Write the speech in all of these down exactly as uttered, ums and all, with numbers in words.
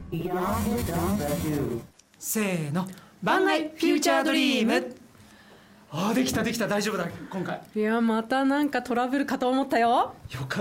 せーの、番外フューチャードリーム。あー、できたできた、大丈夫だ今回。 いや、またなんかトラブルかと思ったよ。 よかった。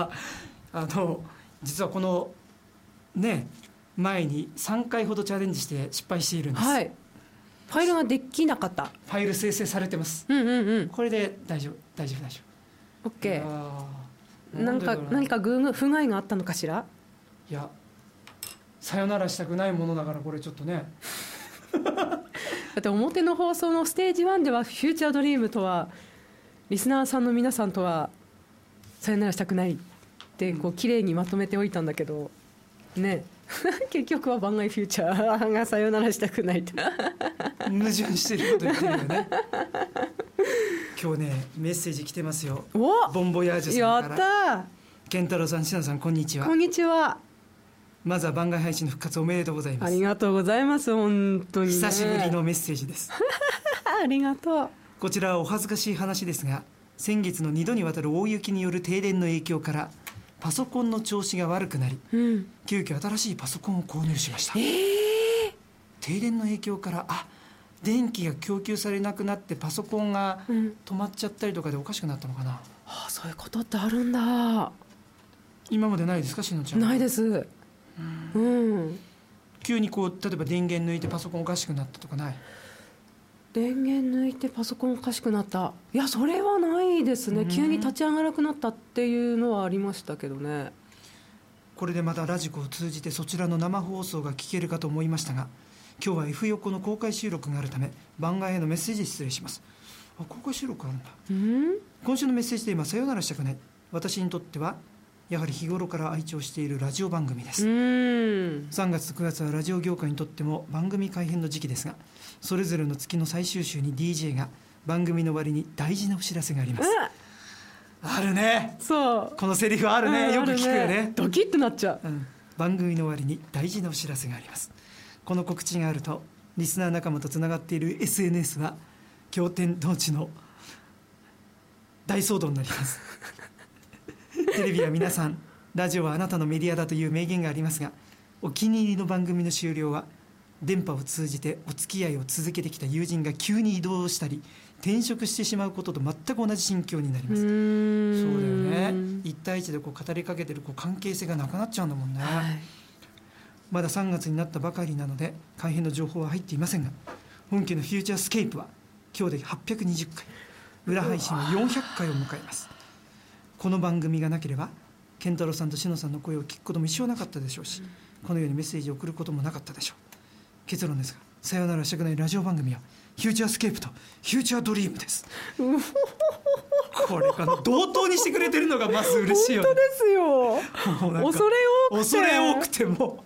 あの実はこのね前にさんかいほどチャレンジして失敗しているんです。 はい、ファイルができなかった。 ファイル生成されてます。 うんうんうん。 これで大丈夫大丈夫大丈夫。 OK。 ななんか何か不具合があったのかしら。 いや、さよならしたくないものだから、これちょっとねだって表の放送のステージワンではフューチャードリームとはリスナーさんの皆さんとはさよならしたくないってこう綺麗にまとめておいたんだけどね結局は番外フューチャーがさよならしたくないと矛盾してること言ってるよね今日ねメッセージ来てますよ。 おボンボヤージュさんから。 やった。 健太郎さん、しなさん、こんにちは。 こんにちは。 まずは番外配信の復活おめでとうございます。 ありがとうございます。本当に、ね、 久しぶりのメッセージですありがとう。 こちらはお恥ずかしい話ですが、先月のにどにわたる大雪による停電の影響からパソコンの調子が悪くなり、うん、急遽新しいパソコンを購入しました。 えー、 停電の影響からあ電気が供給されなくなってパソコンが止まっちゃったりとかでおかしくなったのかな、うん、 はあ、そういうことってあるんだ。 今までないですか、しのちゃん。 ないです、うんうん、 急にこう例えば電源抜いてパソコンおかしくなったとかない？ 電源抜いてパソコンおかしくなった、いやそれはないですね、うん、急に立ち上がらなくなったっていうのはありましたけどね。 これでまたラジコを通じてそちらの生放送が聞けるかと思いましたが、今日は F 横の公開収録があるため番外へのメッセージ失礼します。あ、公開収録あるんだ。うん今週のメッセージテーマ、さよならしたくない。私にとってはやはり日頃から愛聴しているラジオ番組です。うんさんがつとくがつはラジオ業界にとっても番組改編の時期ですが、それぞれの月の最終週に ディージェー が番組の終わりに大事なお知らせがあります。あるね。 そう、 このセリフあるね、うん、よく聞くよ ね, ねドキッとなっちゃう、うん、 番組の終わりに大事なお知らせがあります。この告知があるとリスナー仲間とつながっている エスエヌエス は驚天動地の大騒動になりますテレビは皆さん、ラジオはあなたのメディアだという名言がありますが、お気に入りの番組の終了は電波を通じてお付き合いを続けてきた友人が急に移動したり転職してしまうことと全く同じ心境になります。うーん、そうだよね。一対一でこう語りかけてるこう関係性がなくなっちゃうんだもんね、はい、まださんがつになったばかりなので改編の情報は入っていませんが、本家のフューチャースケープは今日ではっぴゃくにじゅっかい、裏配信はよんひゃっかいを迎えます。この番組がなければ健太郎さんとしのさんの声を聞くことも一生なかったでしょうし、このようにメッセージを送ることもなかったでしょう。結論ですが、さよならしたくないラジオ番組はフューチャースケープとフューチャードリームですこれかな、同等にしてくれてるのがまず嬉しいよね。 本当ですよ。恐れ多くて恐れ多くても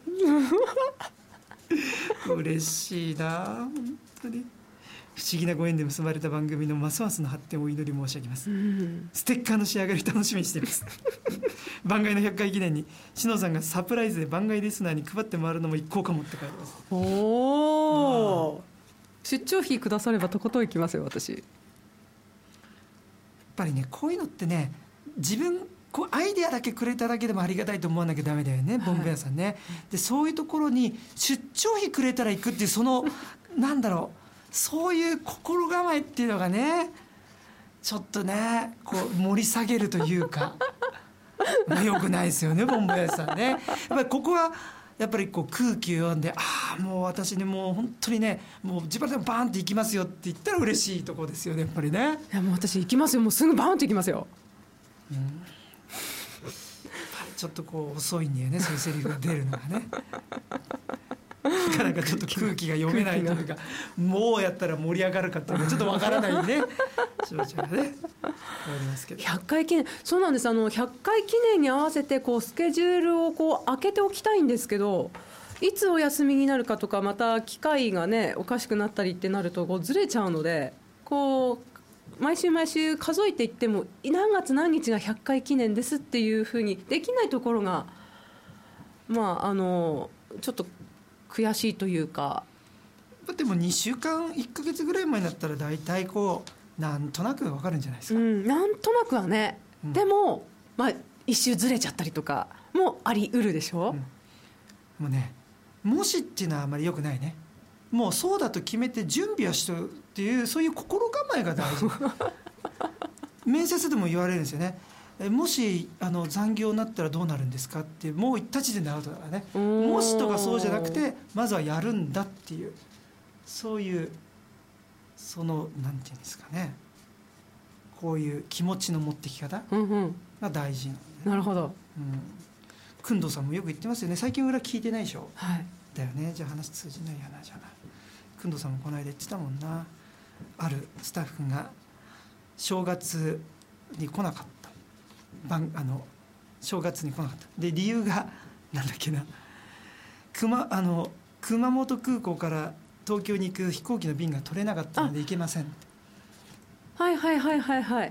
嬉しいな、本当に不思議なご縁で結ばれた番組のますますの発展をお祈り申し上げます、うん、ステッカーの仕上がり楽しみにしています番外のひゃっかい記念にしのさんがサプライズで番外リスナーに配って回るのも一行かもって書いてます。 おお、出張費くださればとことん行きますよ私。やっぱりね、こういうのってね、自分こうアイデアだけくれただけでもありがたいと思わなきゃダメだよね、ボンベアさんね、はい、でそういうところに出張費くれたら行くっていうそのなんだろう、そういう心構えっていうのがね、ちょっとねこう盛り下げるというかよくないですよね、ボンボヤさんね。やっぱりここはやっぱりこう空気を読んで、ああもう私ねもう本当にねもう自分でバーンって行きますよって言ったら嬉しいところですよね、やっぱりね。 いやもう私行きますよ、もうすぐバーンって行きますよ、うん、やっぱりちょっとこう遅いんだよね、そういうセリフが出るのがねなかなかちょっと空気が読めないというか、もうやったら盛り上がるかっていうのがちょっとわからないねしばちゃんがねありますけど、 ひゃっかい記念、そうなんです、あのひゃっかい記念に合わせてこうスケジュールをこう開けておきたいんですけど、いつお休みになるかとか、また機会がねおかしくなったりってなるとこうずれちゃうので、こう毎週毎週数えていっても何月何日がひゃっかい記念ですっていうふうにできないところが、まああのちょっと悔しいというか。 でもにしゅうかんいっかげつぐらい前になったら大体こうなんとなく分かるんじゃないですか、 うん、なんとなくはね、うん、でも、まあ、一周ずれちゃったりとかもありうるでしょ、うん、 もうねもしっていうのはあまり良くないね。もうそうだと決めて準備はしとるっていう、そういう心構えが大事面接でも言われるんですよね。もしあの残業になったらどうなるんですかって、もう一立ちでなるとだからね。もしとかそうじゃなくて、まずはやるんだっていう、そういうそのなんていうんですかね、こういう気持ちの持ってき方が大事なのね、 なるほど、 うん、工藤さんもよく言ってますよね。最近裏聞いてないでしょ、 はい、 だよね。じゃあ話通じないよな。じゃあな、工藤さんもこの間言ってたもんな。あるスタッフが正月に来なかった、晩あの正月に来なかったで、理由がなんだっけな、熊あの熊本空港から東京に行く飛行機の便が取れなかったので行けませんって。 はいはいはいはいはい、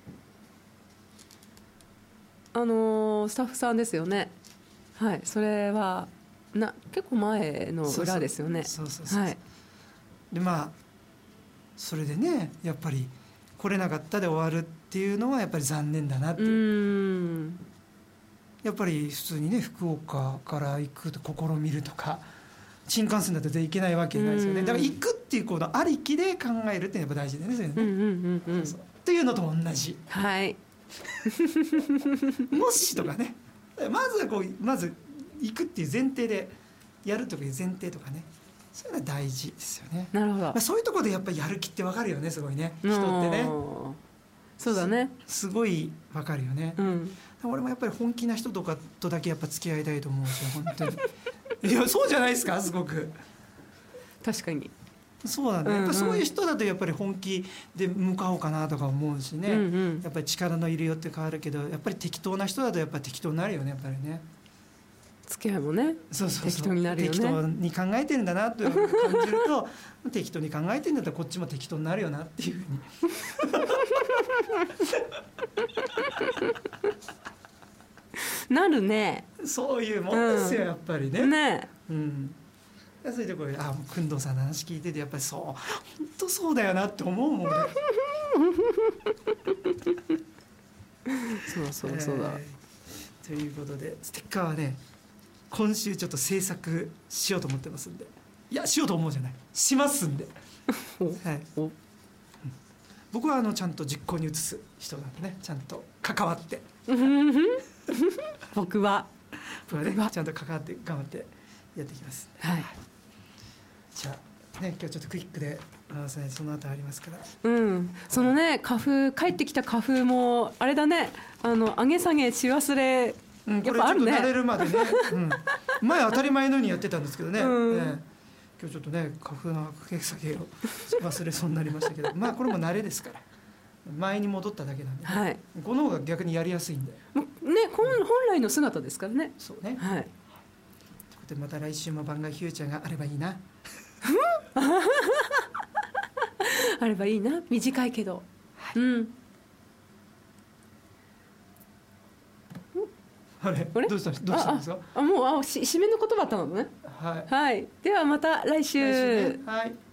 あのー、スタッフさんですよね。はい、それはな結構前の裏ですよね。 そうそうそうそう、 はい、 でまあそれでね、やっぱり来れなかったで終わるっていうのはやっぱり残念だなっていう。うーん、やっぱり普通にね、福岡から行くと試みるとか、新幹線だと行けないわけないですよね。だから行くっていうこのありきで考えるっていうのがやっぱ大事だよね。そういうのね、うんうんうんうん、そうそうっていうのと同じ、 はいもしとかね、まずはこうまず行くっていう前提でやるという前提とかね、そういうのは大事ですよね。 なるほど、まあ、そういうところでやっぱりやる気って分かるよね。すごいね、人ってね。 そうだね、 す, すごい分かるよね、うん、俺もやっぱり本気な人とかとだけやっぱ付き合いたいと思うんですよ、本当にいやそうじゃないですか。すごく確かにそうなんだ、ね、うんうん、やっぱそういう人だとやっぱり本気で向かおうかなとか思うしね、うんうん、やっぱり力のいるよって変わるけど、やっぱり適当な人だとやっぱり適当になるよね、やっぱりね。 付き合いもね、 そうそうそう、 適当になるよね。 適当に考えてるんだなと感じると適当に考えてるんだったらこっちも適当になるよなっていうふうになるね。 そういうもんですよ、うん、やっぱりね。 ね、うん、 そういうところで、あ、工藤さんの話聞いててやっぱりそう本当そうだよなって思うもんねそうそうそうだ、 えー、ということでステッカーはね、今週ちょっと制作しようと思ってますんで、いやしようと思うじゃない、しますんではい、お、うん、僕はあのちゃんと実行に移す人なんでね、ちゃんと関わって僕は僕はねちゃんと関わって頑張ってやっていきます、 はい、 じゃあね、今日ちょっとクイックでその後ありますから、 うん、そのね花粉帰ってきた花粉もあれだね、あの上げ下げし忘れ、 うん、これちょっと慣れるまでね、うん、前当たり前のようにやってたんですけどね、うんね、今日ちょっとね花粉の上げ下げを忘れそうになりましたけどまあこれも慣れですから、前に戻っただけなんで、ね、はい、この方が逆にやりやすいんでね、 本来の姿ですからね。 そうね、 はい、ということでまた来週も番外フューチャーがあればいいなあればいいな、短いけど、はい、うん、 あれどうしたどうしたんですか。 ああもうあし締めの言葉だったのね。 はい、 はい、ではまた来週。 来週ね、はい。